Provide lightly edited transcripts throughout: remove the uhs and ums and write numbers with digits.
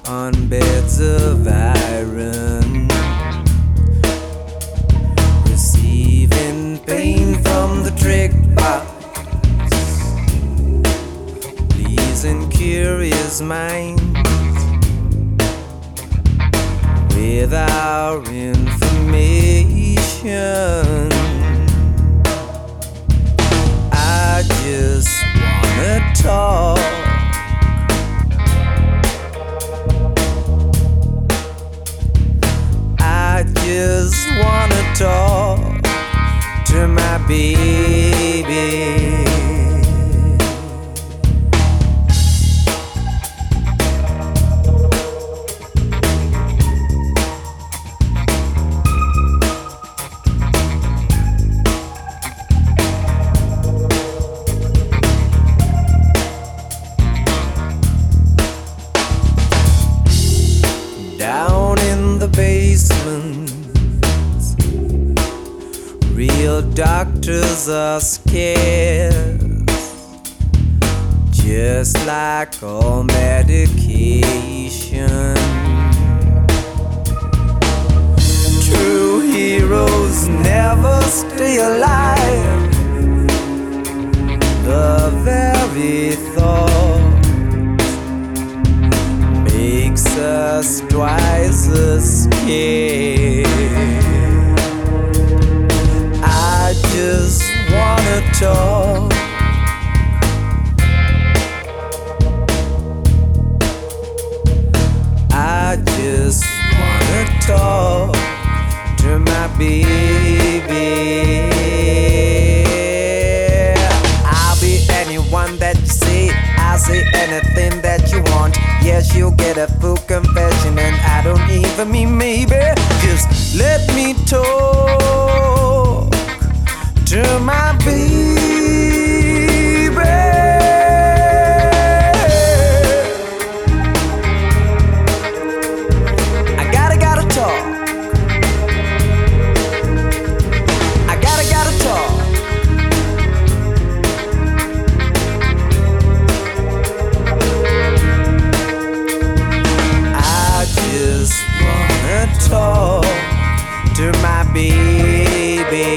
on beds of iron, receiving pain from the trick box, pleasing curious minds with our information. I just wanna talk. I just wanna talk to my baby. Down in the basement, real doctors are scarce, just like all medication. True heroes never stay alive. The very thought makes us twice as scared. I just wanna talk. I just wanna talk to my baby. I'll be anyone that you say. I'll say anything that you want. Yes, you'll get a full confession, and I don't even mean maybe. Just let me talk to my baby. I gotta talk. I gotta talk. Just wanna talk to my baby.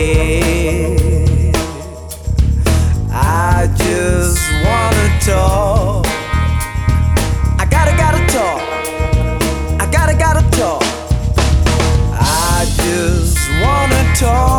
I just wanna talk. I gotta talk. I gotta talk. I just wanna talk.